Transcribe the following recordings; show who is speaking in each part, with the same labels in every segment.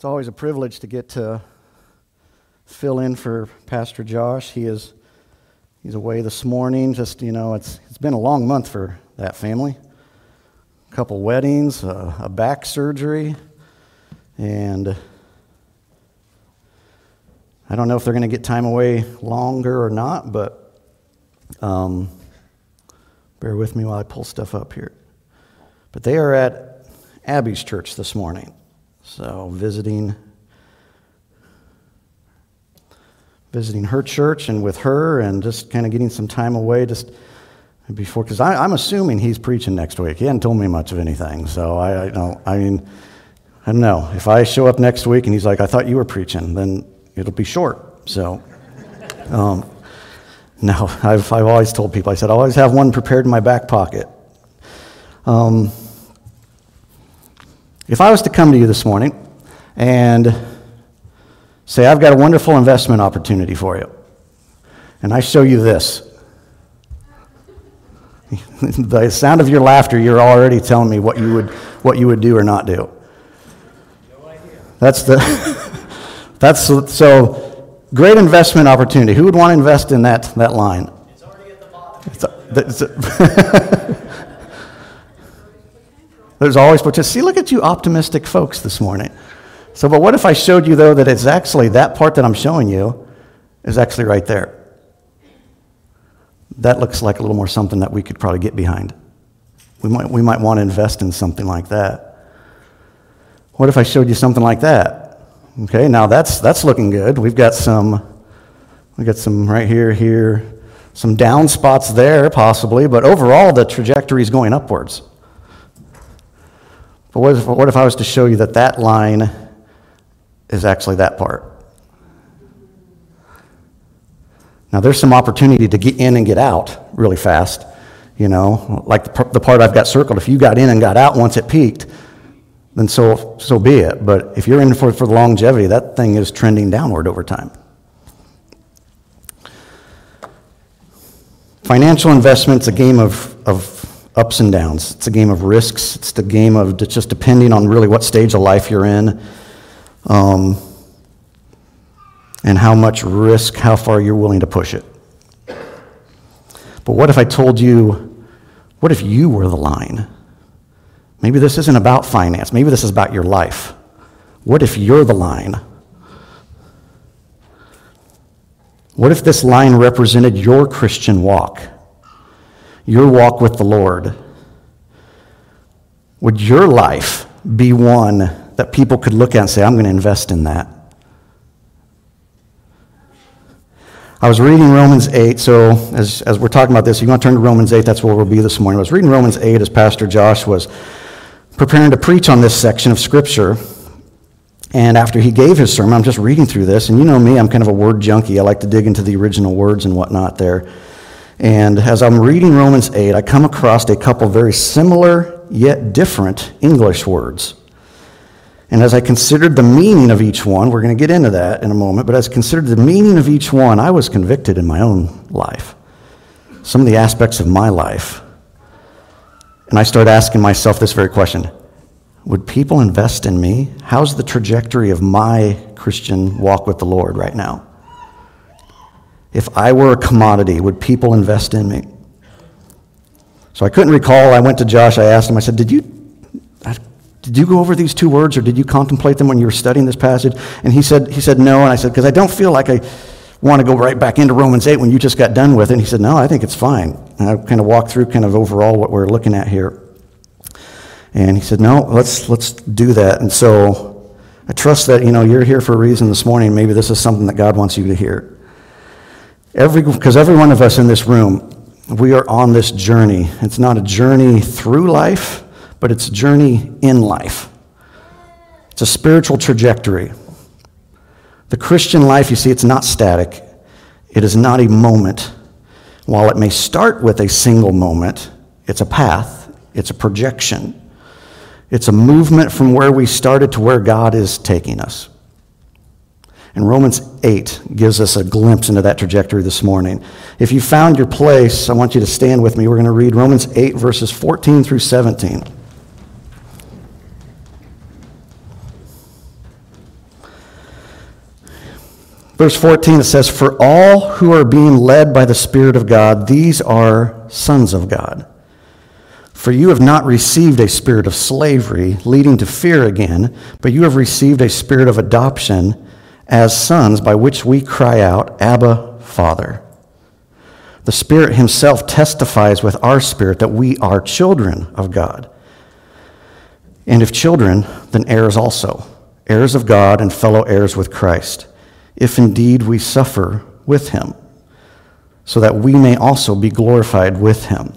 Speaker 1: It's always a privilege to get to fill in for Pastor Josh. He's away this morning. It's been a long month for that family. A couple weddings, a back surgery, and I don't know if they're going to get time away longer or not, but bear with me while I pull stuff up here. But they are at Abby's church this morning. So visiting her church and with her, and just kind of getting some time away just before, because I'm assuming he's preaching next week. He hadn't told me much of anything, so I don't know. If I show up next week and he's like, "I thought you were preaching," then it'll be short. So, no, I've always told people, I said, I always have one prepared in my back pocket. If I was to come to you this morning and say, I've got a wonderful investment opportunity for you, and I show you this, the sound of your laughter, you're already telling me what you would do or not do.
Speaker 2: No idea.
Speaker 1: So great investment opportunity. Who would want to invest in that line?
Speaker 2: It's already at the bottom.
Speaker 1: There's always potential. See, look at you optimistic folks this morning. So, but what if I showed you, though, that it's actually that part that I'm showing you is actually right there? That looks like a little more something that we could probably get behind. We might want to invest in something like that. What if I showed you something like that? Okay, now that's looking good. We've got some right here, some down spots there possibly, but overall the trajectory is going upwards. But what if I was to show you that line is actually that part? Now, there's some opportunity to get in and get out really fast, like the part I've got circled. If you got in and got out once it peaked, then so be it. But if you're in for the longevity, that thing is trending downward over time. Financial investment's a game of ups and downs. It's a game of risks. It's the game of just depending on really what stage of life you're in, and how much risk, how far you're willing to push it. But what if I told you, what if you were the line? Maybe this isn't about finance. Maybe this is about your life. What if you're the line? What if this line represented your Christian walk? Your walk with the Lord? Would your life be one that people could look at and say, I'm going to invest in that? I was reading Romans 8, so as we're talking about this, you're going to turn to Romans 8, that's where we'll be this morning. I was reading Romans 8 as Pastor Josh was preparing to preach on this section of Scripture, and after he gave his sermon, I'm just reading through this, and you know me, I'm kind of a word junkie. I like to dig into the original words and whatnot there. And as I'm reading Romans 8, I come across a couple very similar yet different English words. And as I considered the meaning of each one, we're going to get into that in a moment, but as I considered the meaning of each one, I was convicted in my own life, some of the aspects of my life. And I started asking myself this very question: would people invest in me? How's the trajectory of my Christian walk with the Lord right now? If I were a commodity, would people invest in me? So I couldn't recall. I went to Josh. I asked him, I said, did you go over these two words, or did you contemplate them when you were studying this passage? And he said no. And I said, because I don't feel like I want to go right back into Romans 8 when you just got done with it. And he said, no, I think it's fine. And I kind of walked through kind of overall what we're looking at here. And he said, no, let's do that. And so I trust that, you're here for a reason this morning. Maybe this is something that God wants you to hear. Because every one of us in this room, we are on this journey. It's not a journey through life, but it's a journey in life. It's a spiritual trajectory. The Christian life, you see, it's not static. It is not a moment. While it may start with a single moment, it's a path. It's a projection. It's a movement from where we started to where God is taking us. And Romans 8 gives us a glimpse into that trajectory this morning. If you found your place, I want you to stand with me. We're going to read Romans 8, verses 14 through 17. Verse 14, it says, "For all who are being led by the Spirit of God, these are sons of God. For you have not received a spirit of slavery, leading to fear again, but you have received a spirit of adoption as sons, by which we cry out, Abba, Father. The Spirit himself testifies with our spirit that we are children of God. And if children, then heirs also, heirs of God and fellow heirs with Christ, if indeed we suffer with him, so that we may also be glorified with him."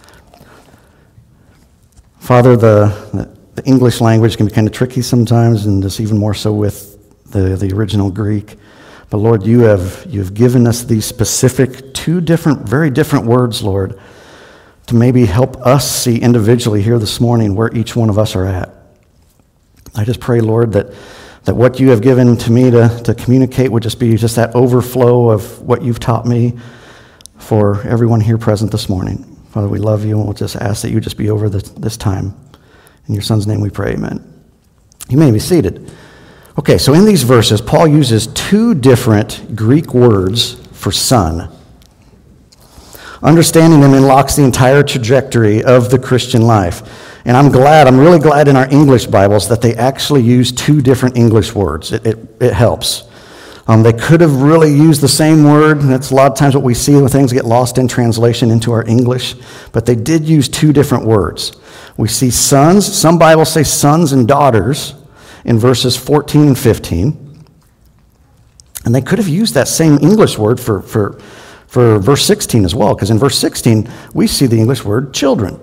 Speaker 1: Father, the English language can be kind of tricky sometimes, and just even more so with the original Greek. But Lord, you have given us these specific two different, very different words, Lord, to maybe help us see individually here this morning where each one of us are at. I just pray, Lord, that what you have given to me to communicate would just be just that overflow of what you've taught me for everyone here present this morning. Father, we love you, and we'll just ask that you just be over this time. In your Son's name we pray, amen. You may be seated. Okay, so in these verses, Paul uses two different Greek words for son. Understanding them unlocks the entire trajectory of the Christian life. And I'm really glad in our English Bibles that they actually use two different English words. It helps. They could have really used the same word. That's a lot of times what we see when things get lost in translation into our English. But they did use two different words. We see sons. Some Bibles say sons and daughters in verses 14 and 15. And they could have used that same English word for verse 16 as well, because in verse 16, we see the English word children.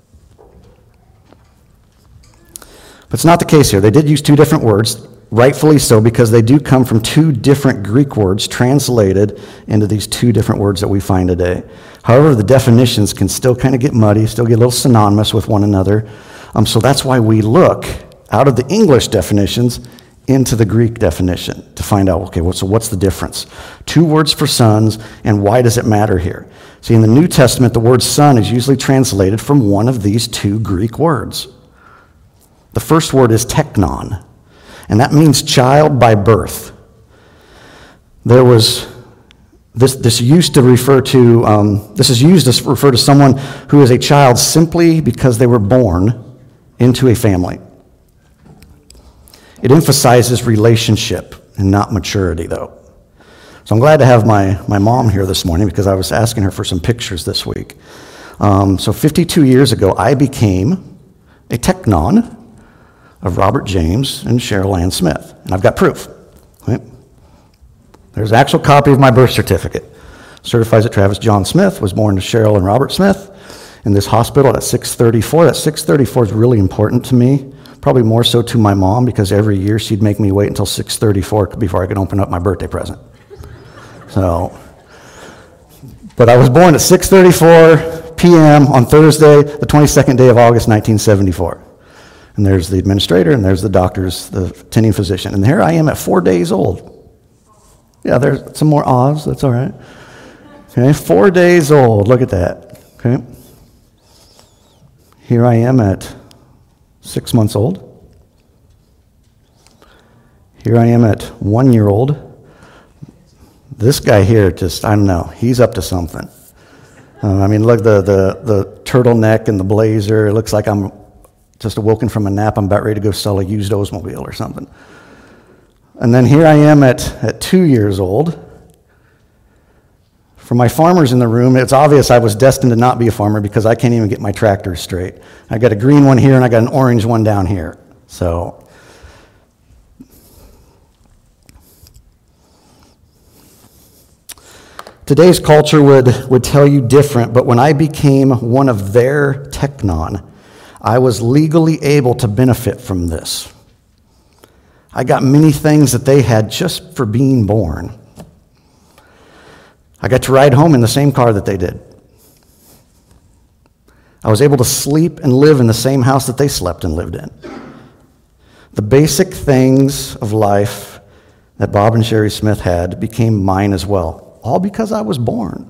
Speaker 1: But it's not the case here. They did use two different words, rightfully so, because they do come from two different Greek words translated into these two different words that we find today. However, the definitions can still kind of get muddy, still get a little synonymous with one another. So that's why we look out of the English definitions into the Greek definition to find out, okay, so what's the difference? Two words for sons, and why does it matter here? See, in the New Testament, the word son is usually translated from one of these two Greek words. The first word is teknon, and that means child by birth. There was this is used to refer to someone who is a child simply because they were born into a family. It emphasizes relationship and not maturity, though. So I'm glad to have my mom here this morning, because I was asking her for some pictures this week. So 52 years ago, I became a teknon of Robert James and Cheryl Ann Smith. And I've got proof. Right? There's an actual copy of my birth certificate. Certifies that Travis John Smith was born to Cheryl and Robert Smith in this hospital at 634. That 634 is really important to me, probably more so to my mom, because every year she'd make me wait until 6:34 before I could open up my birthday present. But I was born at 6:34 p.m. on Thursday, the 22nd day of August, 1974. And there's the administrator, and there's the doctors, the attending physician. And here I am at 4 days old. Yeah, there's some more ahs, that's all right. Okay, 4 days old, look at that. Okay. Here I am at 6 months old. Here I am at 1 year old. This guy here just, I don't know, he's up to something. Look, the turtleneck and the blazer, it looks like I'm just awoken from a nap. I'm about ready to go sell a used Oldsmobile or something. And then here I am at 2 years old. For my farmers in the room, it's obvious I was destined to not be a farmer, because I can't even get my tractor straight. I got a green one here and I got an orange one down here. So today's culture would tell you different, but when I became one of their teknon, I was legally able to benefit from this. I got many things that they had just for being born. I got to ride home in the same car that they did. I was able to sleep and live in the same house that they slept and lived in. The basic things of life that Bob and Sherry Smith had became mine as well, all because I was born.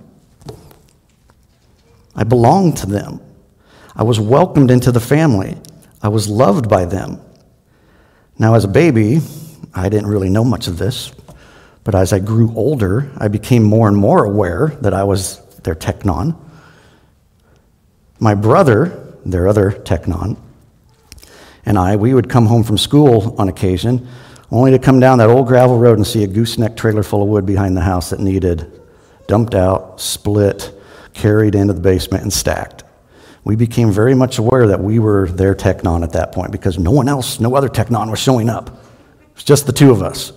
Speaker 1: I belonged to them. I was welcomed into the family. I was loved by them. Now, as a baby, I didn't really know much of this, But as I grew older, I became more and more aware that I was their teknon. My brother, their other teknon, and we would come home from school on occasion, only to come down that old gravel road and see a gooseneck trailer full of wood behind the house that needed dumped out, split, carried into the basement, and stacked. We became very much aware that we were their teknon at that point because no other teknon was showing up. It was just the two of us.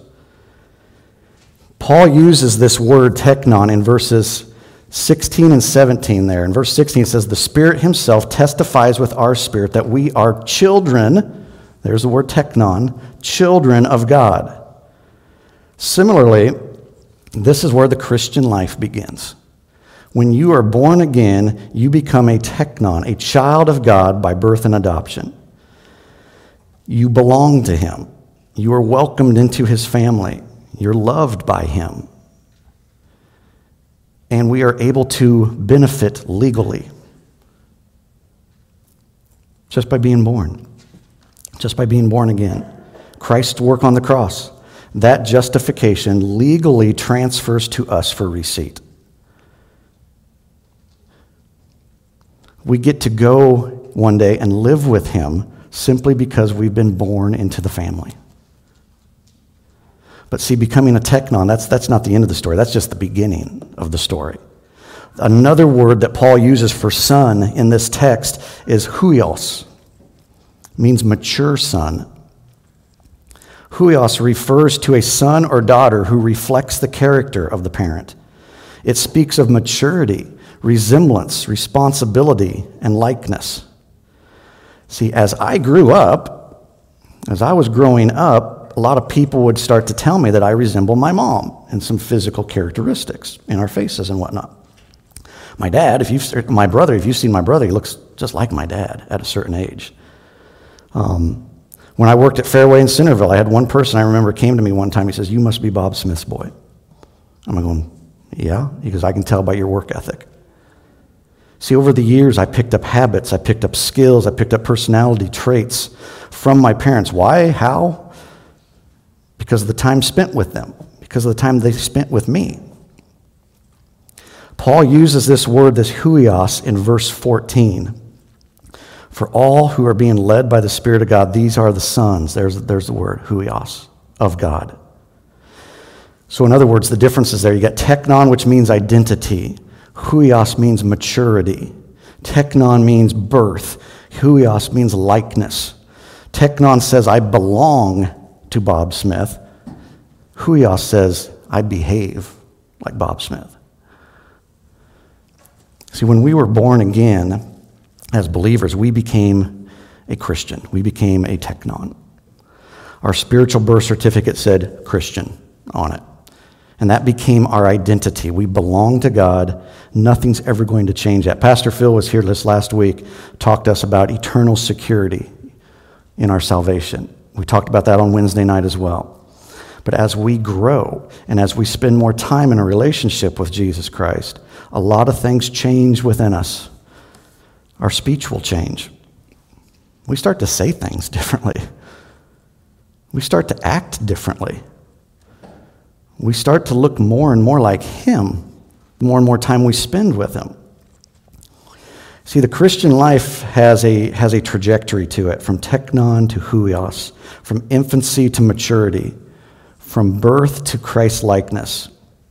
Speaker 1: Paul uses this word teknon in verses 16 and 17 there. In verse 16 it says, the Spirit himself testifies with our spirit that we are children, there's the word teknon, children of God. Similarly, this is where the Christian life begins. When you are born again, you become a teknon, a child of God by birth and adoption. You belong to him. You are welcomed into his family. You're loved by him. And we are able to benefit legally just by being born, just by being born again. Christ's work on the cross, that justification legally transfers to us for receipt. We get to go one day and live with him simply because we've been born into the family. But see, becoming a teknon, that's not the end of the story. That's just the beginning of the story. Another word that Paul uses for son in this text is huios. It means mature son. Huios refers to a son or daughter who reflects the character of the parent. It speaks of maturity, resemblance, responsibility, and likeness. See, as I was growing up, a lot of people would start to tell me that I resemble my mom in some physical characteristics in our faces and whatnot. My brother, if you've seen my brother, he looks just like my dad at a certain age. When I worked at Fairway in Centerville, I had one person I remember came to me one time. He says, "You must be Bob Smith's boy." I'm going, "Yeah." He goes, "I can tell by your work ethic." See, over the years, I picked up habits, I picked up skills, I picked up personality traits from my parents. Why? How? Because of the time spent with them, because of the time they spent with me. Paul uses this word, this huios, in verse 14. For all who are being led by the Spirit of God, these are the sons, there's the word, huios, of God. So in other words, the difference is there. You got teknon, which means identity. Huios means maturity. Teknon means birth. Huios means likeness. Teknon says, I belong to Bob Smith. Huios says, I behave like Bob Smith. See, when we were born again as believers, we became a Christian. We became a teknon. Our spiritual birth certificate said Christian on it. And that became our identity. We belong to God. Nothing's ever going to change that. Pastor Phil was here this last week, talked to us about eternal security in our salvation. We talked about that on Wednesday night as well. But as we grow and as we spend more time in a relationship with Jesus Christ, a lot of things change within us. Our speech will change. We start to say things differently. We start to act differently. We start to look more and more like Him the more and more time we spend with Him. See, the Christian life has a trajectory to it, from teknon to huios, from infancy to maturity, from birth to Christ-likeness.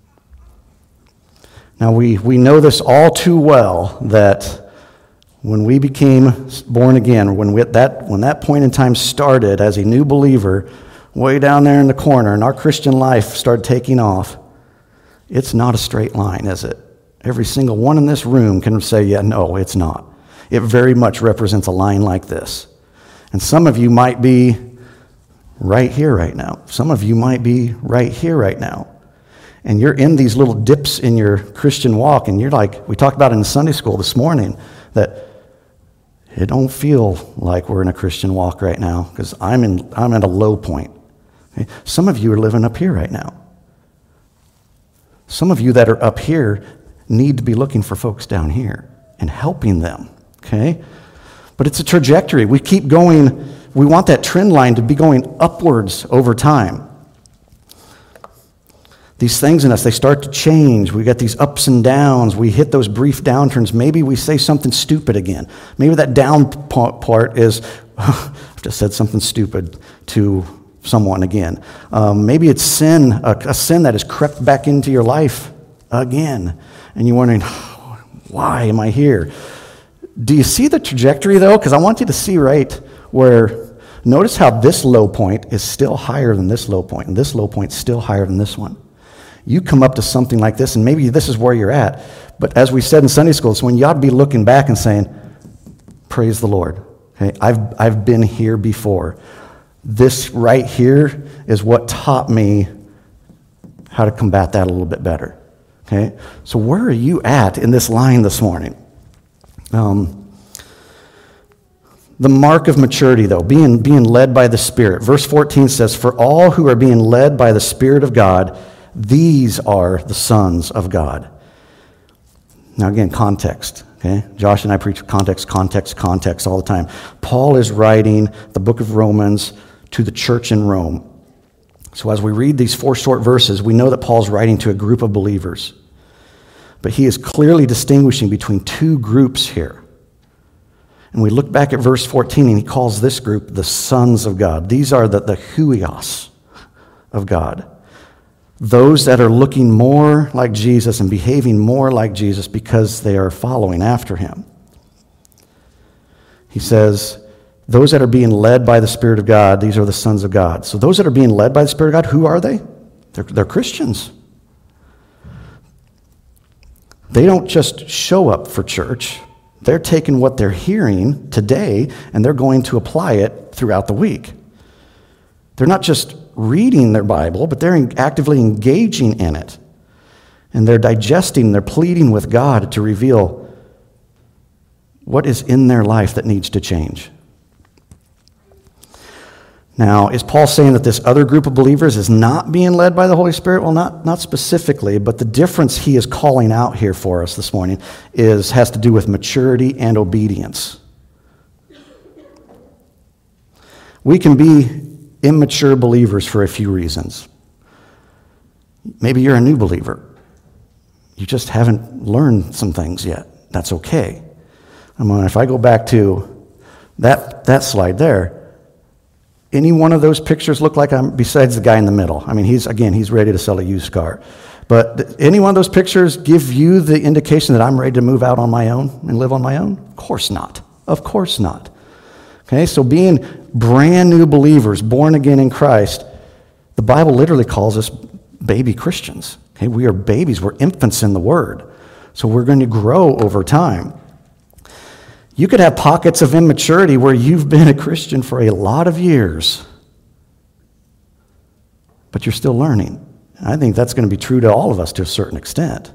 Speaker 1: Now, we know this all too well, that when we became born again, when that point in time started as a new believer, way down there in the corner, and our Christian life started taking off, it's not a straight line, is it? Every single one in this room can say, yeah, no, it's not. It very much represents a line like this. And some of you might be right here right now. Some of you might be right here right now. And you're in these little dips in your Christian walk, and you're like, we talked about in Sunday school this morning, that it don't feel like we're in a Christian walk right now, because I'm at a low point. Okay? Some of you are living up here right now. Some of you that are up here need to be looking for folks down here and helping them, okay? But it's a trajectory. We keep going. We want that trend line to be going upwards over time. These things in us, they start to change. We get these ups and downs. We hit those brief downturns. Maybe we say something stupid again. Maybe that down part is, I've just said something stupid to someone again. Maybe it's sin, a sin that has crept back into your life again. And you're wondering, why am I here? Do you see the trajectory, though? Because I want you to see right where, notice how this low point is still higher than this low point, and this low point is still higher than this one. You come up to something like this, and maybe this is where you're at. But as we said in Sunday school, it's when you ought to be looking back and saying, praise the Lord. Okay, I've been here before. This right here is what taught me how to combat that a little bit better. Okay, so where are you at in this line this morning? The mark of maturity, though, being led by the Spirit. Verse 14 says, for all who are being led by the Spirit of God, these are the sons of God. Now again, context. Okay, Josh and I preach context all the time. Paul is writing the book of Romans to the church in Rome. So as we read these 4 short verses, we know that Paul's writing to a group of believers. But he is clearly distinguishing between 2 groups here. And we look back at verse 14, and he calls this group the sons of God. These are the huios of God. Those that are looking more like Jesus and behaving more like Jesus because they are following after him. He says, those that are being led by the Spirit of God, these are the sons of God. So those that are being led by the Spirit of God, who are they? They're Christians. They don't just show up for church. They're taking what they're hearing today and they're going to apply it throughout the week. They're not just reading their Bible, but they're actively engaging in it. And they're digesting, they're pleading with God to reveal what is in their life that needs to change. Now, is Paul saying that this other group of believers is not being led by the Holy Spirit? Well, not specifically, but the difference he is calling out here for us this morning has to do with maturity and obedience. We can be immature believers for a few reasons. Maybe you're a new believer. You just haven't learned some things yet. That's okay. If I go back to that slide there, any one of those pictures look like I'm, besides the guy in the middle. He's ready to sell a used car. But any one of those pictures give you the indication that I'm ready to move out on my own and live on my own? Of course not. Of course not. Okay, so being brand new believers, born again in Christ, the Bible literally calls us baby Christians. Okay, we are babies. We're infants in the Word. So we're going to grow over time. You could have pockets of immaturity where you've been a Christian for a lot of years, but you're still learning. I think that's going to be true to all of us to a certain extent.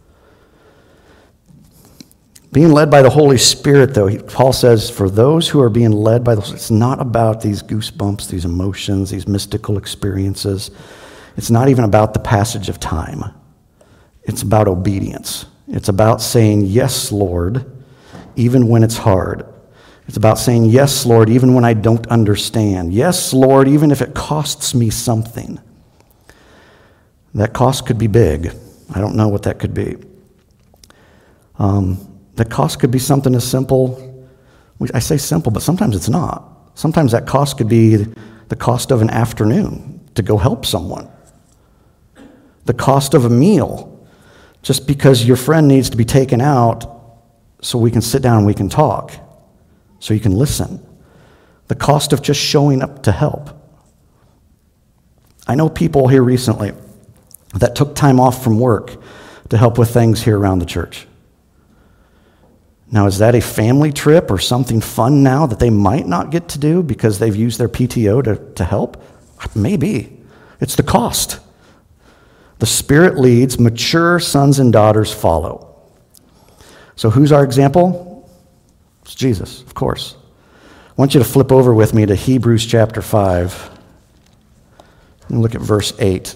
Speaker 1: Being led by the Holy Spirit, though, Paul says, for those who are being led by the Holy Spirit, it's not about these goosebumps, these emotions, these mystical experiences. It's not even about the passage of time. It's about obedience. It's about saying, yes, Lord, even when it's hard. It's about saying, yes, Lord, even when I don't understand. Yes, Lord, even if it costs me something. That cost could be big. I don't know what that could be. That cost could be something as simple. I say simple, but sometimes it's not. Sometimes that cost could be the cost of an afternoon to go help someone. The cost of a meal, just because your friend needs to be taken out so we can sit down and we can talk, so you can listen. The cost of just showing up to help. I know people here recently that took time off from work to help with things here around the church. Now, is that a family trip or something fun now that they might not get to do because they've used their PTO to help? Maybe. It's the cost. The Spirit leads, mature sons and daughters follow. So who's our example? It's Jesus, of course. I want you to flip over with me to Hebrews chapter 5 and look at verse 8.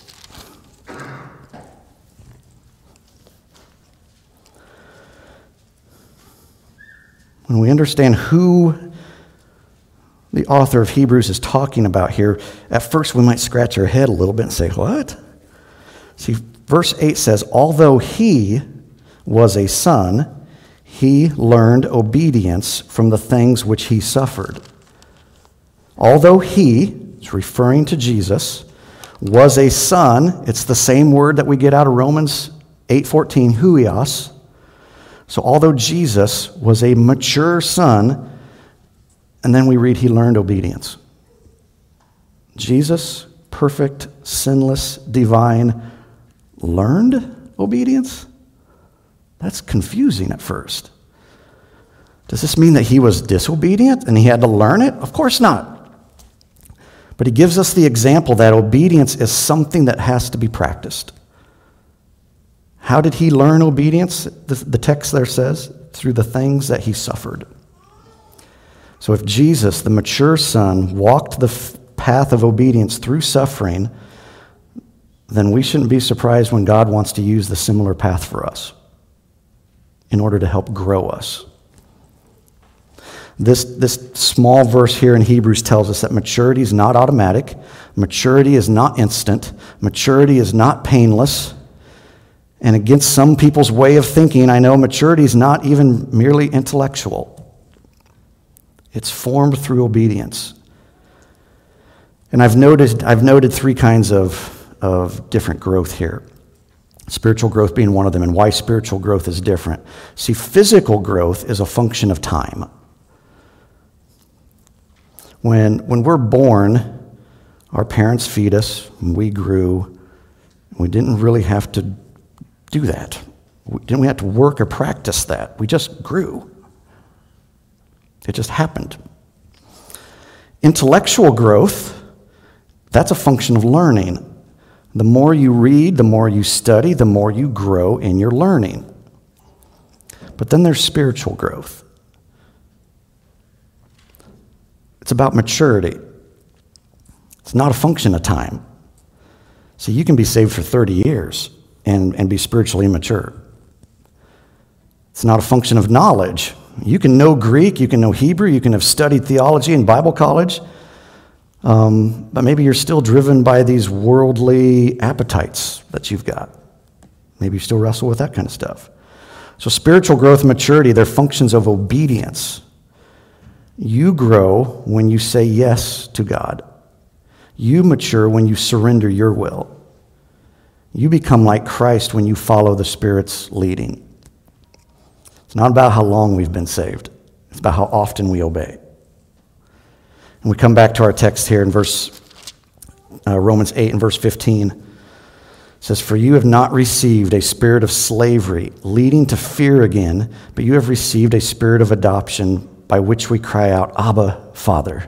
Speaker 1: When we understand who the author of Hebrews is talking about here, at first we might scratch our head a little bit and say, what? See, verse 8 says, although he was a son, he learned obedience from the things which he suffered. Although he, it's referring to Jesus, was a son, it's the same word that we get out of Romans 8:14, huios. So although Jesus was a mature son, and then we read he learned obedience. Jesus, perfect, sinless, divine, learned obedience? That's confusing at first. Does this mean that he was disobedient and he had to learn it? Of course not. But he gives us the example that obedience is something that has to be practiced. How did he learn obedience? The text there says, through the things that he suffered. So if Jesus, the mature son, walked the path of obedience through suffering, then we shouldn't be surprised when God wants to use the similar path for us in order to help grow us. This small verse here in Hebrews tells us that maturity is not automatic, maturity is not instant, maturity is not painless, and against some people's way of thinking, I know maturity is not even merely intellectual. It's formed through obedience. And I've noted three kinds of different growth here. Spiritual growth being one of them, and why spiritual growth is different. See, physical growth is a function of time. When we're born, our parents feed us, and we grew. We didn't really have to do that. We have to work or practice that. We just grew. It just happened. Intellectual growth, that's a function of learning. The more you read, the more you study, the more you grow in your learning. But then there's spiritual growth. It's about maturity. It's not a function of time. So you can be saved for 30 years and be spiritually immature. It's not a function of knowledge. You can know Greek, you can know Hebrew, you can have studied theology in Bible college, but maybe you're still driven by these worldly appetites that you've got. Maybe you still wrestle with that kind of stuff. So spiritual growth and maturity, they're functions of obedience. You grow when you say yes to God. You mature when you surrender your will. You become like Christ when you follow the Spirit's leading. It's not about how long we've been saved. It's about how often we obey. And we come back to our text here in Romans 8 and verse 15. It says, "For you have not received a spirit of slavery, leading to fear again, but you have received a spirit of adoption, by which we cry out, Abba, Father."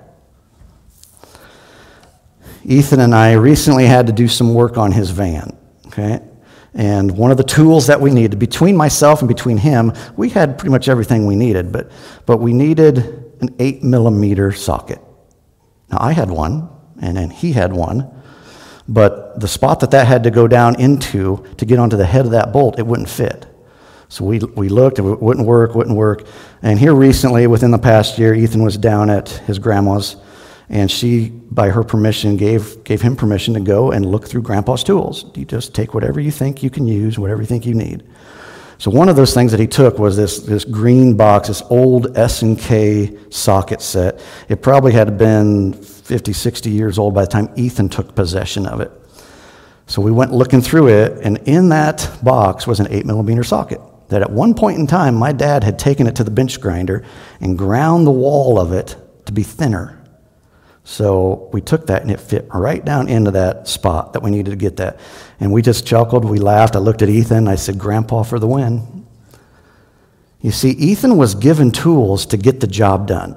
Speaker 1: Ethan and I recently had to do some work on his van, okay? And one of the tools that we needed, between myself and between him, we had pretty much everything we needed, but we needed an 8mm socket. Now, I had one, and then he had one, but the spot that had to go down into to get onto the head of that bolt, it wouldn't fit. So we looked, it wouldn't work. And here recently, within the past year, Ethan was down at his grandma's, and she, by her permission, gave him permission to go and look through Grandpa's tools. You just take whatever you think you can use, whatever you think you need. So one of those things that he took was this green box, this old S&K socket set. It probably had been 50, 60 years old by the time Ethan took possession of it. So we went looking through it, and in that box was an 8mm socket that at one point in time, my dad had taken it to the bench grinder and ground the wall of it to be thinner. So we took that, and it fit right down into that spot that we needed to get that. And we just chuckled, we laughed. I looked at Ethan, I said, "Grandpa for the win." You see, Ethan was given tools to get the job done.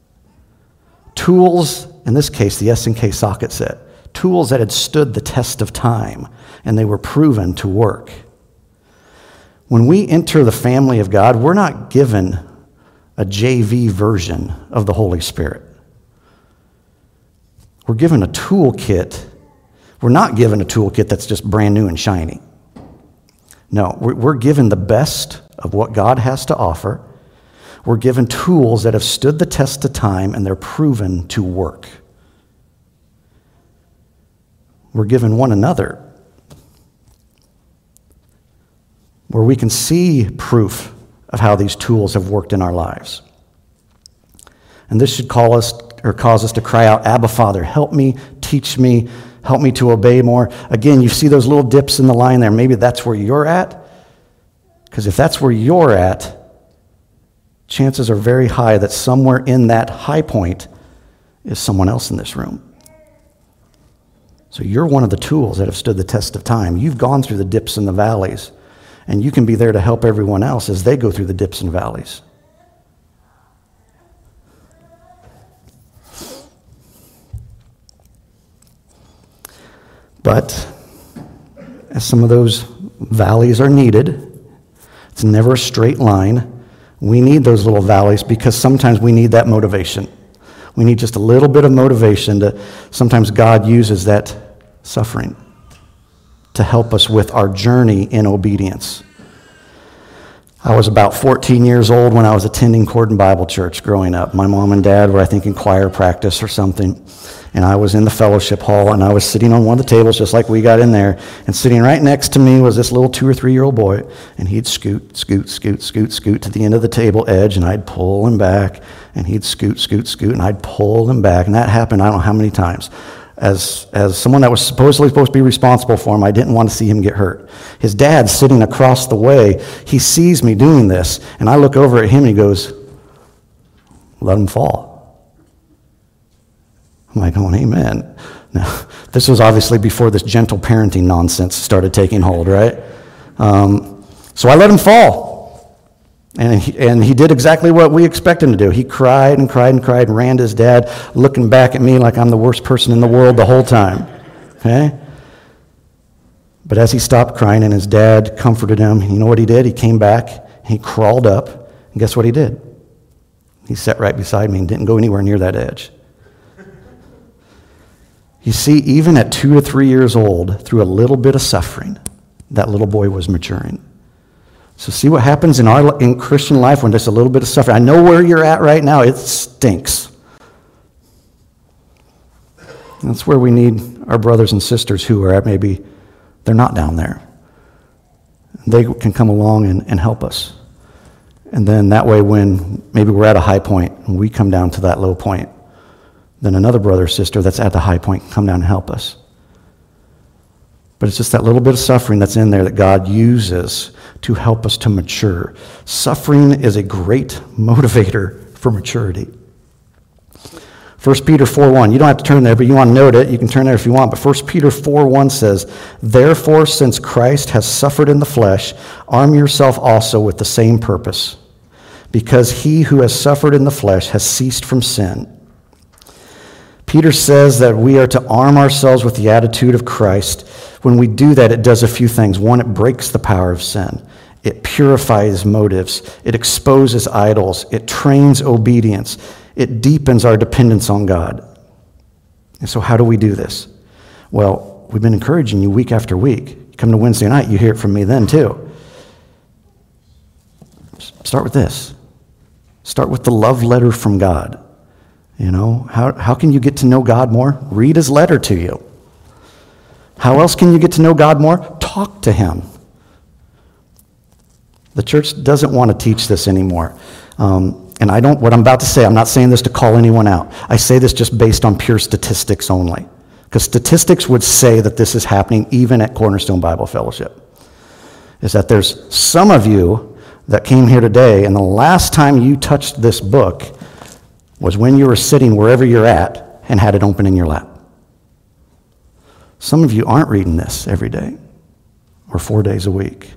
Speaker 1: Tools, in this case, the S&K socket set. Tools that had stood the test of time, and they were proven to work. When we enter the family of God, we're not given a JV version of the Holy Spirit. We're given a toolkit. We're not given a toolkit that's just brand new and shiny. No, we're given the best of what God has to offer. We're given tools that have stood the test of time, and they're proven to work. We're given one another. where we can see proof of how these tools have worked in our lives. And this should cause us to cry out, Abba, Father, help me, teach me, help me to obey more. Again, you see those little dips in the line there. Maybe that's where you're at. Because if that's where you're at, chances are very high that somewhere in that high point is someone else in this room. So you're one of the tools that have stood the test of time. You've gone through the dips and the valleys, and you can be there to help everyone else as they go through the dips and valleys. But as some of those valleys are needed, it's never a straight line. We need those little valleys because sometimes we need that motivation. We need just a little bit of motivation to, sometimes God uses that suffering to help us with our journey in obedience. I was about 14 years old when I was attending Corden Bible Church growing up. My mom and dad were, I think, in choir practice or something. And I was in the fellowship hall, and I was sitting on one of the tables just like we got in there. And sitting right next to me was this little 2 or 3 year old boy. And he'd scoot to the end of the table edge, and I'd pull him back. And he'd scoot, and I'd pull him back. And that happened I don't know how many times. As someone that was supposed to be responsible for him, I didn't want to see him get hurt. His dad's sitting across the way. He sees me doing this, and I look over at him, and he goes, let him fall. I'm like, oh, amen. Now, this was obviously before this gentle parenting nonsense started taking hold, right? So I let him fall. And he did exactly what we expect him to do. He cried and ran to his dad, looking back at me like I'm the worst person in the world the whole time. Okay? But as he stopped crying and his dad comforted him, you know what he did? He came back, he crawled up, and guess what he did? He sat right beside me and didn't go anywhere near that edge. You see, even at 2 or 3 years old, through a little bit of suffering, that little boy was maturing. So see what happens in Christian life when there's a little bit of suffering. I know where you're at right now. It stinks. That's where we need our brothers and sisters who are at maybe they're not down there. They can come along and help us. And then that way when maybe we're at a high point and we come down to that low point, then another brother or sister that's at the high point can come down and help us. But it's just that little bit of suffering that's in there that God uses to help us to mature. Suffering is a great motivator for maturity. 1 Peter 4:1, you don't have to turn there, but you want to note it, you can turn there if you want, but 1 Peter 4:1 says, therefore, since Christ has suffered in the flesh, arm yourself also with the same purpose, because he who has suffered in the flesh has ceased from sin. Peter says that we are to arm ourselves with the attitude of Christ. When we do that, it does a few things. One, it breaks the power of sin. It purifies motives. It exposes idols. It trains obedience. It deepens our dependence on God. And so how do we do this? Well, we've been encouraging you week after week. You come to Wednesday night, you hear it from me then too. Start with this. Start with the love letter from God. You know, how can you get to know God more? Read his letter to you. How else can you get to know God more? Talk to him. The church doesn't want to teach this anymore. And what I'm about to say, I'm not saying this to call anyone out. I say this just based on pure statistics only. Because statistics would say that this is happening even at Cornerstone Bible Fellowship. Is that there's some of you that came here today, and the last time you touched this book was when you were sitting wherever you're at and had it open in your lap. Some of you aren't reading this every day or 4 days a week.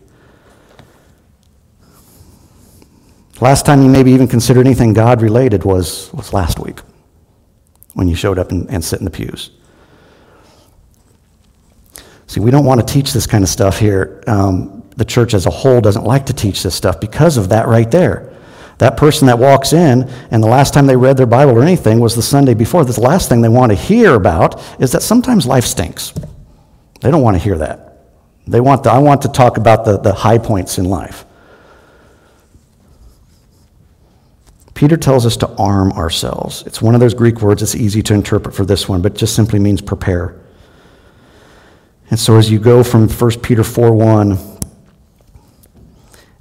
Speaker 1: Last time you maybe even considered anything God-related was last week when you showed up and sit in the pews. See, we don't want to teach this kind of stuff here. The church as a whole doesn't like to teach this stuff because of that right there. That person that walks in, and the last time they read their Bible or anything was the Sunday before, the last thing they want to hear about is that sometimes life stinks. They don't want to hear that. I want to talk about the high points in life. Peter tells us to arm ourselves. It's one of those Greek words that's easy to interpret for this one, but just simply means prepare. And so as you go from 1 Peter 4:1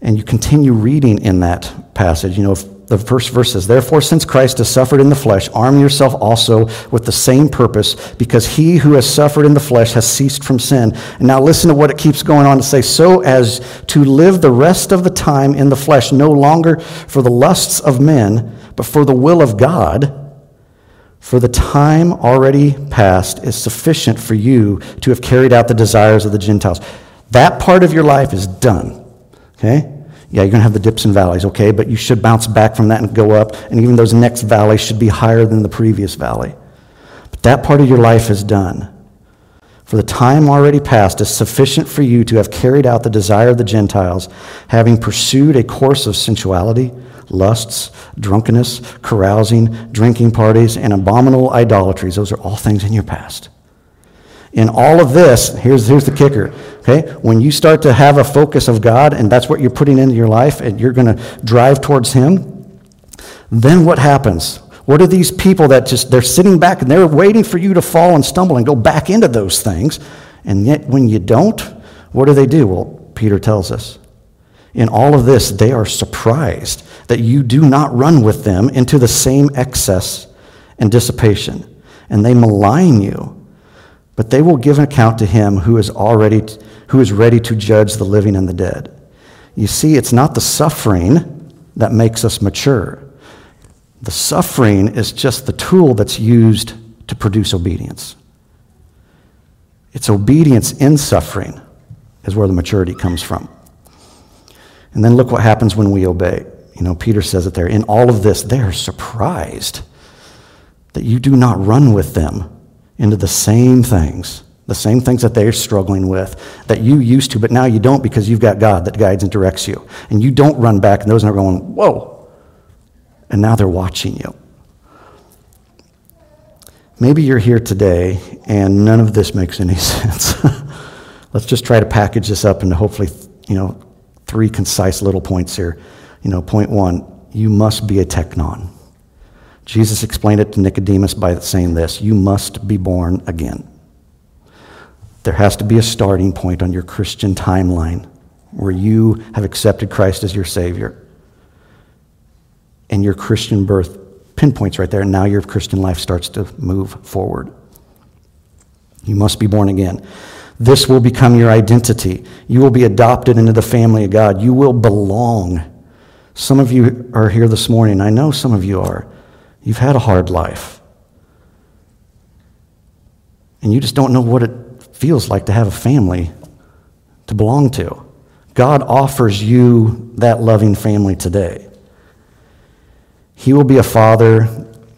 Speaker 1: And you continue reading in that passage. The first verse says, "Therefore, since Christ has suffered in the flesh, arm yourself also with the same purpose, because he who has suffered in the flesh has ceased from sin." And now listen to what it keeps going on to say, "So as to live the rest of the time in the flesh, no longer for the lusts of men, but for the will of God. For the time already past is sufficient for you to have carried out the desires of the Gentiles." That part of your life is done, okay? Yeah, you're going to have the dips and valleys, okay? But you should bounce back from that and go up, and even those next valleys should be higher than the previous valley. But that part of your life is done. "For the time already past is sufficient for you to have carried out the desire of the Gentiles, having pursued a course of sensuality, lusts, drunkenness, carousing, drinking parties, and abominable idolatries." Those are all things in your past. In all of this, here's the kicker, okay? When you start to have a focus of God, and that's what you're putting into your life, and you're going to drive towards Him, then what happens? What are these people that they're sitting back and they're waiting for you to fall and stumble and go back into those things, and yet when you don't, what do? Well, Peter tells us, in all of this, they are surprised that you do not run with them into the same excess and dissipation, and they malign you. But they will give an account to him who is ready to judge the living and the dead. You see, it's not the suffering that makes us mature. The suffering is just the tool that's used to produce obedience. It's obedience in suffering is where the maturity comes from. And then look what happens when we obey. Peter says it there. In all of this, they are surprised that you do not run with them into the same things that they're struggling with, that you used to, but now you don't because you've got God that guides and directs you. And you don't run back, and those are going, whoa, and now they're watching you. Maybe you're here today, and none of this makes any sense. Let's just try to package this up into hopefully, 3 concise little points here. Point 1, you must be a teknon. Jesus explained it to Nicodemus by saying this: you must be born again. There has to be a starting point on your Christian timeline where you have accepted Christ as your Savior. And your Christian birth pinpoints right there, and now your Christian life starts to move forward. You must be born again. This will become your identity. You will be adopted into the family of God. You will belong. Some of you are here this morning. I know some of you are. You've had a hard life. And you just don't know what it feels like to have a family to belong to. God offers you that loving family today. He will be a father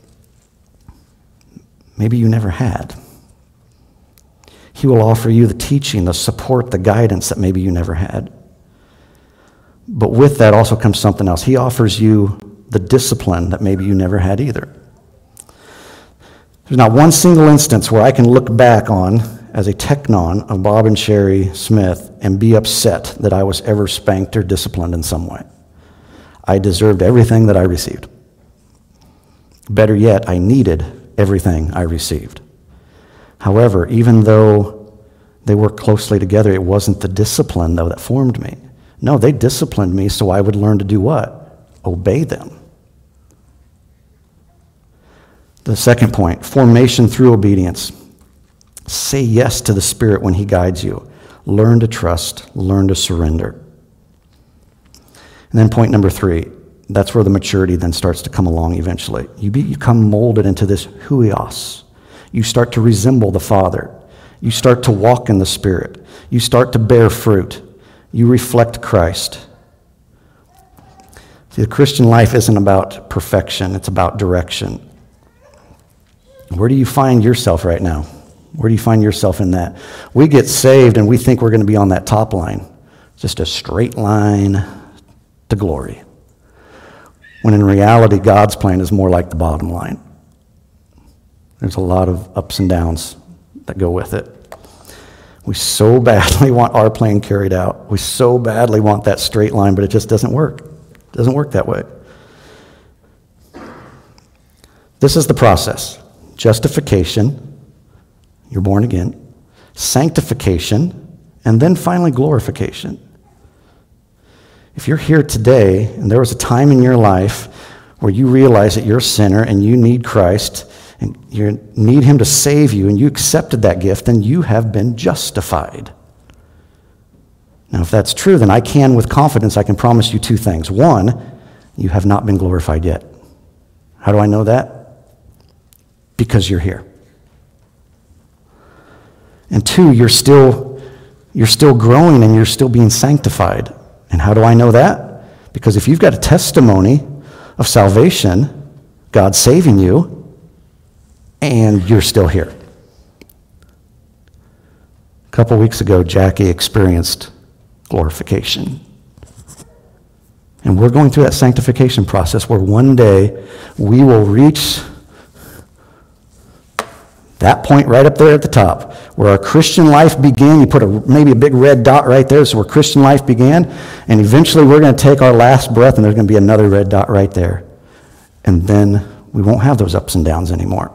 Speaker 1: maybe you never had. He will offer you the teaching, the support, the guidance that maybe you never had. But with that also comes something else. He offers you the discipline that maybe you never had either. There's not one single instance where I can look back on as a teknon of Bob and Sherry Smith and be upset that I was ever spanked or disciplined in some way. I deserved everything that I received. Better yet, I needed everything I received. However, even though they worked closely together, it wasn't the discipline, though, that formed me. No, they disciplined me so I would learn to do what? Obey them. The second point, formation through obedience. Say yes to the Spirit when He guides you. Learn to trust. Learn to surrender. And then point number 3, that's where the maturity then starts to come along eventually. You become molded into this huios. You start to resemble the Father. You start to walk in the Spirit. You start to bear fruit. You reflect Christ. See, the Christian life isn't about perfection. It's about direction. Where do you find yourself right now? Where do you find yourself in that? We get saved and we think we're going to be on that top line. Just a straight line to glory. When in reality, God's plan is more like the bottom line. There's a lot of ups and downs that go with it. We so badly want our plan carried out. We so badly want that straight line, but it just doesn't work. It doesn't work that way. This is the process. Justification, you're born again. Sanctification, and then finally glorification. If you're here today and there was a time in your life where you realize that you're a sinner and you need Christ and you need him to save you and you accepted that gift, then you have been justified. Now, if that's true, then I can, with confidence, I can promise you two things. One, you have not been glorified yet. How do I know that? Because you're here. And two, you're still growing and you're still being sanctified. And how do I know that? Because if you've got a testimony of salvation, God saving you, and you're still here. A couple weeks ago, Jackie experienced glorification. And we're going through that sanctification process where one day we will reach that point right up there at the top where our Christian life began. You put maybe a big red dot right there, so where Christian life began, and eventually we're going to take our last breath and there's going to be another red dot right there. And then we won't have those ups and downs anymore.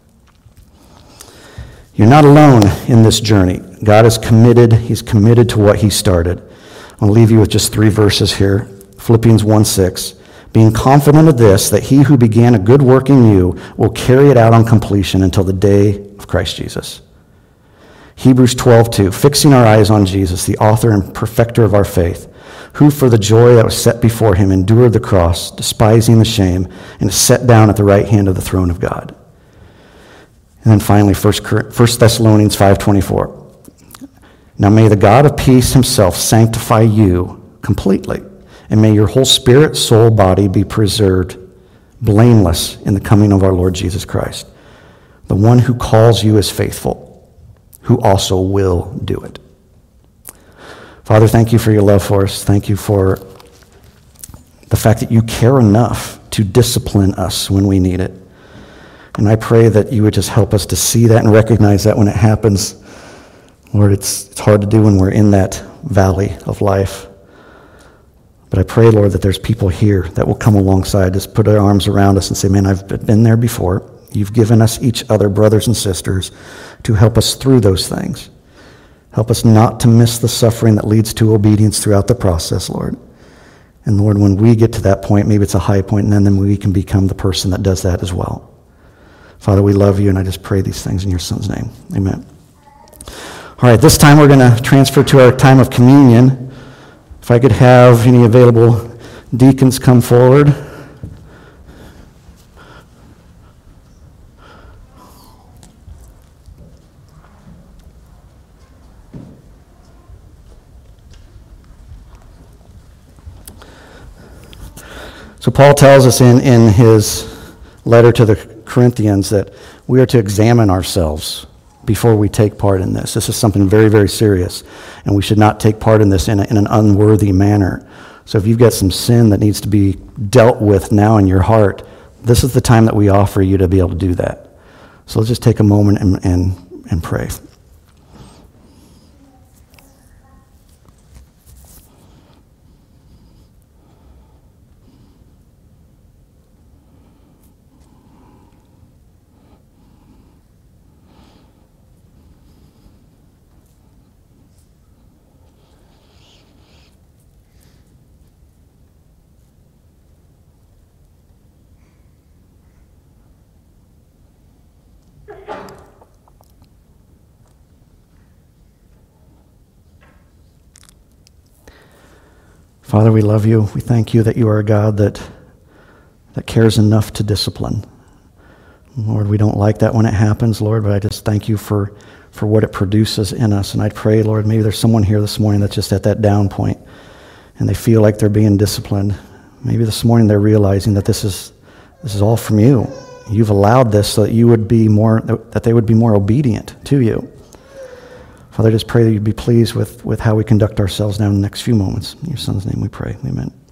Speaker 1: You're not alone in this journey. God is committed. He's committed to what he started. I'll leave you with just 3 verses here. Philippians 1:6. Being confident of this, that he who began a good work in you will carry it out on completion until the day of Christ Jesus. Hebrews 12:2. Fixing our eyes on Jesus, the author and perfecter of our faith, who for the joy that was set before him endured the cross, despising the shame, and is set down at the right hand of the throne of God. And then finally, 1 Thessalonians 5:24. Now may the God of peace himself sanctify you completely, and may your whole spirit, soul, body be preserved blameless in the coming of our Lord Jesus Christ. The one who calls you is faithful, who also will do it. Father, thank you for your love for us. Thank you for the fact that you care enough to discipline us when we need it. And I pray that you would just help us to see that and recognize that when it happens. Lord, it's hard to do when we're in that valley of life. But I pray, Lord, that there's people here that will come alongside us, put their arms around us and say, man, I've been there before. You've given us each other, brothers and sisters, to help us through those things. Help us not to miss the suffering that leads to obedience throughout the process, Lord. And Lord, when we get to that point, maybe it's a high point, and then we can become the person that does that as well. Father, we love you, and I just pray these things in your Son's name. Amen. All right, this time we're going to transfer to our time of communion. If I could have any available deacons come forward. So Paul tells us in his letter to the Corinthians that we are to examine ourselves before we take part in this. This is something very, very serious, and we should not take part in this in an unworthy manner. So if you've got some sin that needs to be dealt with now in your heart, this is the time that we offer you to be able to do that. So let's just take a moment and pray. Father, we love you. We thank you that you are a God that cares enough to discipline. Lord, we don't like that when it happens, Lord, but I just thank you for what it produces in us. And I pray, Lord, maybe there's someone here this morning that's just at that down point and they feel like they're being disciplined. Maybe this morning they're realizing that this is all from you. You've allowed this so that that they would be more obedient to you. Father, I just pray that you'd be pleased with how we conduct ourselves now in the next few moments. In your Son's name we pray. Amen.